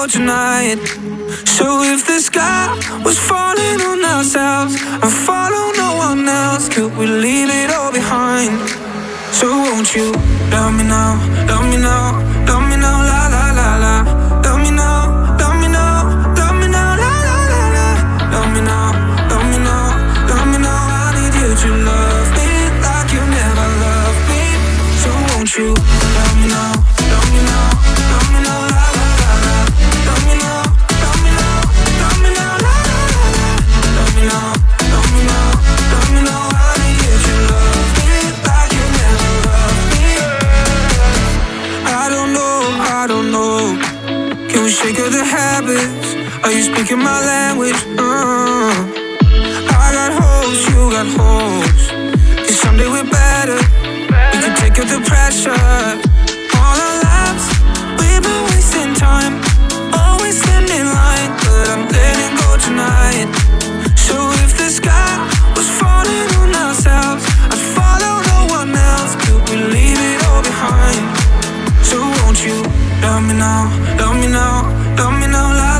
tonight. So if the sky was falling on ourselves and follow no one else, could we leave it all behind? So won't you love me now, love me now, love me now, la la la la. Love me now, love me now, love me now, la la la la. Love me now, love me now, love me now. I need you to love me like you never loved me. So won't you love me now, love me now, love me now, la la la la. Love me now, love me now, love me now, la la la la. Love me now, love me now, love me now. I need you to love me like you never loved me. I don't know, I don't know. Can we shake of the habits? Are you speaking my language? I got hopes, you got hopes. Cause someday we're better. We can take up the pressure. All our lives, we've been wasting time. Always standing in line, but I'm letting go tonight. So if the sky was falling on ourselves, I'd follow no one else. Could we leave it all behind? So won't you love me now, love me now, love me now,